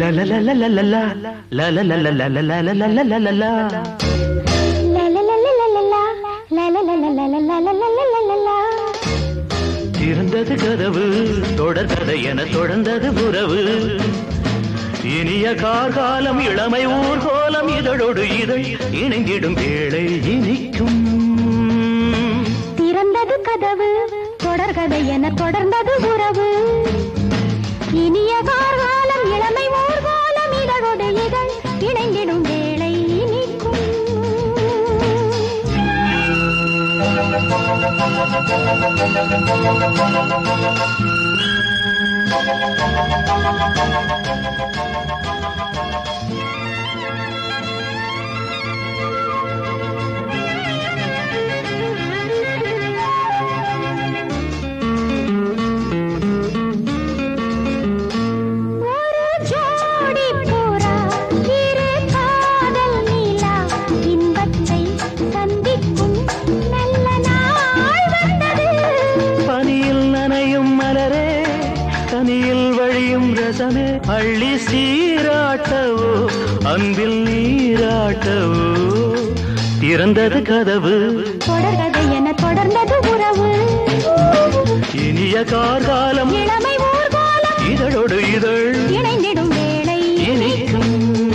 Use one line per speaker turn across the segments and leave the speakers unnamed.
la la la la la la la la la la la la la la la la la la. திறந்தது கதவு தொடர்கதை என தொடர்ந்தது உறவு இனிய கார்காலம் இளமை ஊர்கோலம் இதழோடு இதழ் இணைந்திடும் வேளை இனிக்கும்
திறந்தது கதவு தொடர்கதை என தொடர்ந்தது உறவு இனிய கார்காலம் இளமை ஊர்கோலம் இதழோடு இதழ் இணைந்திடும் வேளை இனிக்கும்
அள்ளி சீராட்டவோ அன்பில் நீராட்டவோ திறந்தது கதவு
தொடர்கதை என தொடர்ந்தது உறவு
இனிய கார்காலம்
இளமை ஊர்காலம்
இதழோடு இதழ்
இணைந்திடும் வேளை
இனிக்கும்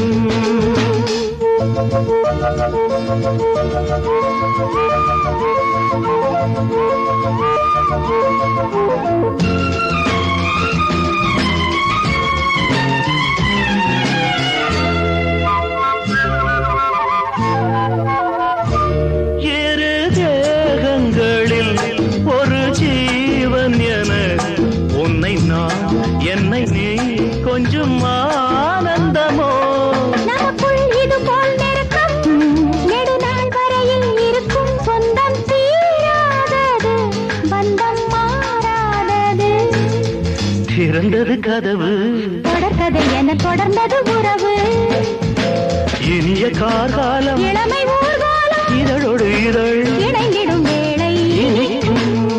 என்னை நீ கொஞ்சம் ஆனந்தமோ
நமக்குள் இது போல் நெருக்கம் நெடுநாள் வரையில் இருக்கும் சொந்தம் தீராதது பந்தம் மாறாதது
திறந்தது கதவு
தொடர்கதை என தொடர்ந்தது உறவு
இனிய கார்காலம்
இளமை ஊர்காலம்
இதழோடு இதழ்
இணைந்திடும் வேளை
இனிக்கும்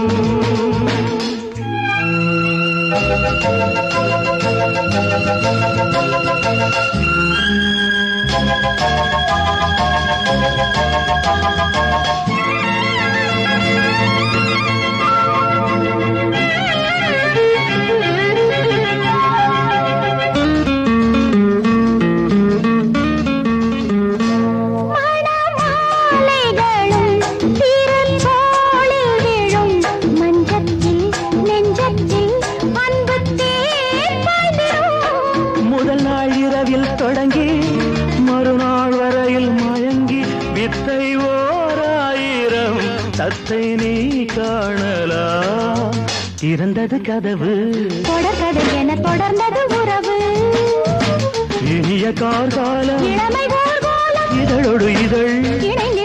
தொடங்கி மறுநாள் வரையில் மயங்கி வித்தை ஓராயிரம் தத்தை நீ காணலா திறந்தது கதவு
தொடர்கதை என தொடர்ந்தது உறவு
இனிய கார்காலம்
இளமை ஊர்காலம்
இதழோடு இதழ்